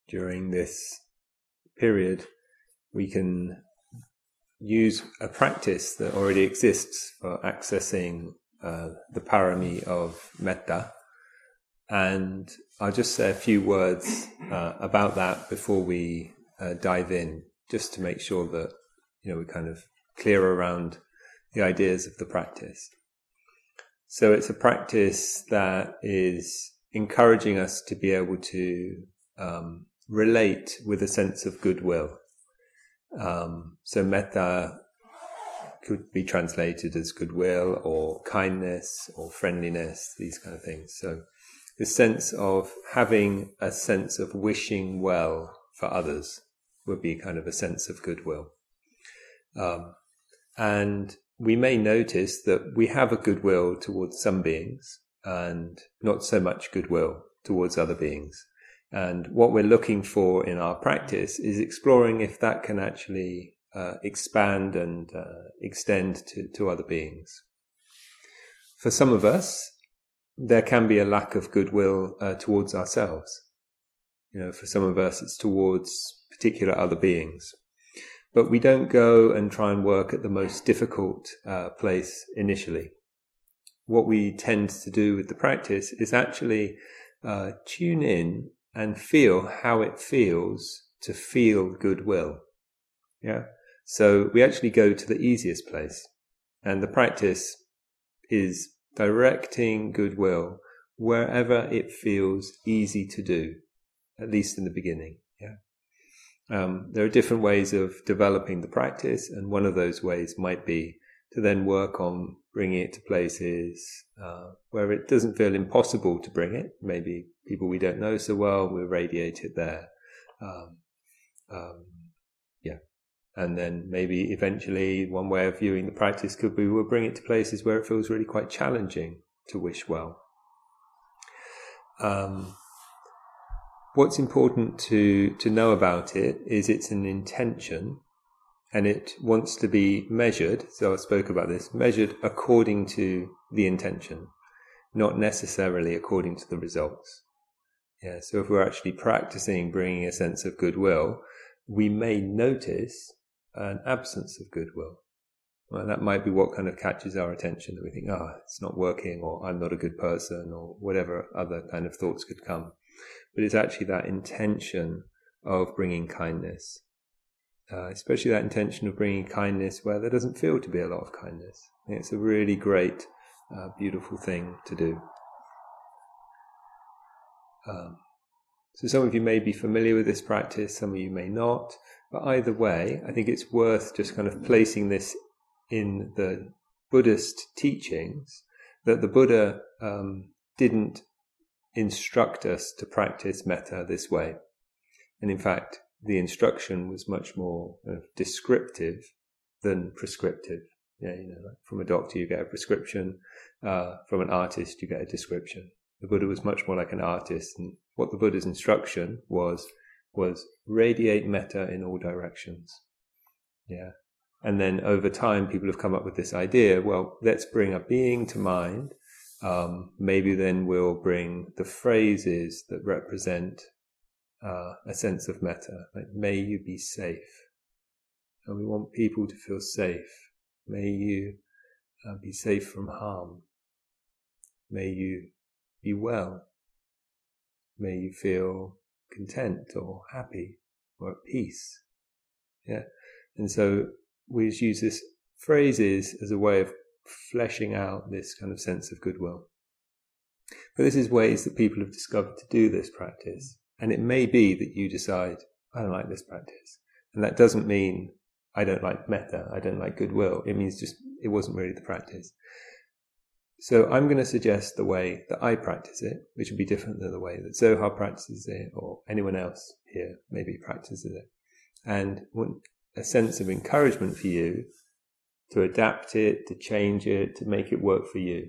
during this period, we can use a practice that already exists for accessing the parami of metta. And I'll just say a few words about that before we dive in, just to make sure that we're kind of clear around the ideas of the practice. So it's a practice that is encouraging us to be able to relate with a sense of goodwill. So metta could be translated as goodwill or kindness or friendliness, these kind of things. So the sense of having a sense of wishing well for others would be kind of a sense of goodwill. And we may notice that we have a goodwill towards some beings and not so much goodwill towards other beings. And what we're looking for in our practice is exploring if that can actually expand and extend to other beings. For some of us, there can be a lack of goodwill towards ourselves. For some of us, it's towards particular other beings. But we don't go and try and work at the most difficult place initially. What we tend to do with the practice is actually tune in and feel how it feels to feel goodwill. Yeah. So we actually go to the easiest place, and the practice is directing goodwill wherever it feels easy to do, at least in the beginning. Yeah. There are different ways of developing the practice, and one of those ways might be to then work on bringing it to places where it doesn't feel impossible to bring it. Maybe people we don't know so well, we'll radiate it there. And then maybe eventually one way of viewing the practice could be we'll bring it to places where it feels really quite challenging to wish well. What's important to know about it is it's an intention, and it wants to be measured, so I spoke about this, measured according to the intention, not necessarily according to the results. Yeah, so if we're actually practicing bringing a sense of goodwill, we may notice an absence of goodwill. Well, that might be what kind of catches our attention, that we think, it's not working, or I'm not a good person, or whatever other kind of thoughts could come. But it's actually that intention of bringing kindness. Especially that intention of bringing kindness where there doesn't feel to be a lot of kindness. It's a really great, beautiful thing to do. So some of you may be familiar with this practice, some of you may not, but either way, I think it's worth just kind of placing this in the Buddhist teachings, that the Buddha didn't instruct us to practice metta this way. And in fact, the instruction was much more descriptive than prescriptive. Yeah, like from a doctor you get a prescription, from an artist you get a description. The Buddha was much more like an artist, and what the Buddha's instruction was radiate metta in all directions. Yeah. And then over time people have come up with this idea, well, let's bring a being to mind. Maybe then we'll bring the phrases that represent a sense of metta, like may you be safe. And we want people to feel safe. May you be safe from harm. May you be well. May you feel content or happy or at peace. Yeah. And so we just use this phrases as a way of fleshing out this kind of sense of goodwill. But this is ways that people have discovered to do this practice. And it may be that you decide, I don't like this practice. And that doesn't mean I don't like metta, I don't like goodwill. It means just it wasn't really the practice. So I'm going to suggest the way that I practice it, which would be different than the way that Zohar practices it, or anyone else here maybe practices it. And a sense of encouragement for you to adapt it, to change it, to make it work for you.